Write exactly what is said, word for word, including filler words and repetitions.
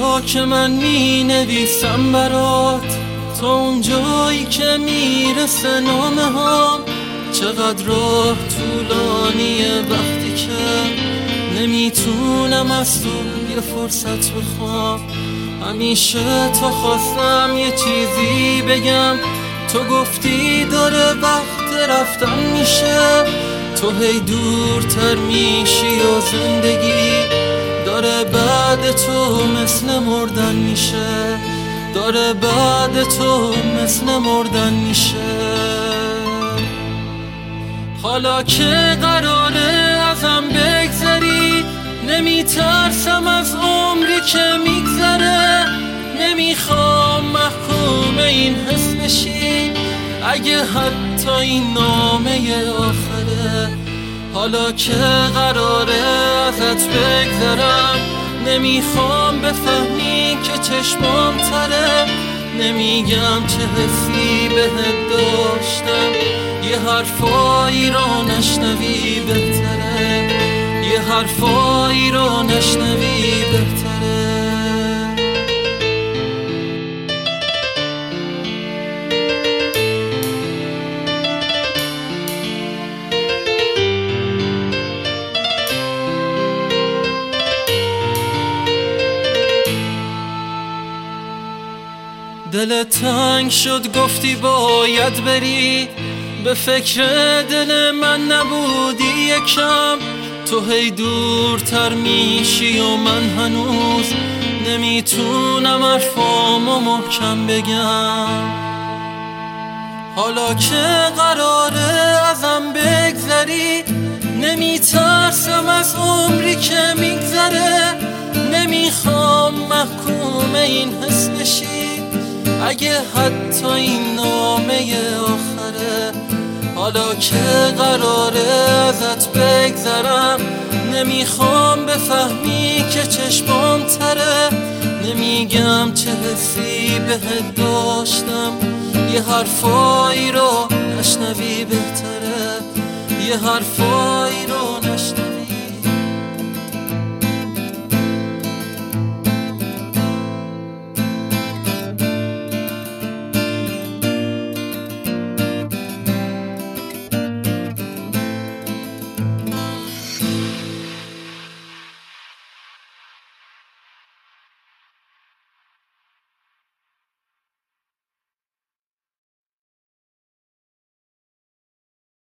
جا که من می نویسم برات، تا اون جایی که میرسه نامه هم. چقدر راه طولانیه وقتی که نمیتونم از تو یه فرصت بخوام. همیشه تا خواستم یه چیزی بگم، تو گفتی داره وقت رفتن میشه. تو هی دورتر میشی و زندگی داره بعد تو مثل مردن میشه، داره بعد تو مثل مردن میشه. حالا که قراره ازم بگذری، نمیترسم از عمری که میگذره. نمیخوام محکوم این حس بشی، اگه حتی این نامه آخره. حالا که قراره ازت بگذرم، نمیخوام بفهمی که چشمام تره. نمیگم چه حسی بهت داشتم، یه حرفایی رو نشنوی بهتره، یه حرفایی رو نشنوی بهتره. دل تنگ شد گفتی باید بری، به فکر دل من نبودی یکم. تو هی دورتر میشی و من هنوز نمیتونم حرفامو محکم بگم. حالا که قراره ازم بگذری، نمیترسم از عمری که میگذره. نمیخوام محکوم این حس بشی، اگه حتی این نامه آخره. حالا که قراره ازت بگذرم، نمیخوام بفهمی که چشمام تره. نمیگم چه حسی بهت داشتم، یه حرفایی رو نشنوی بهتره، یه حرفایی رو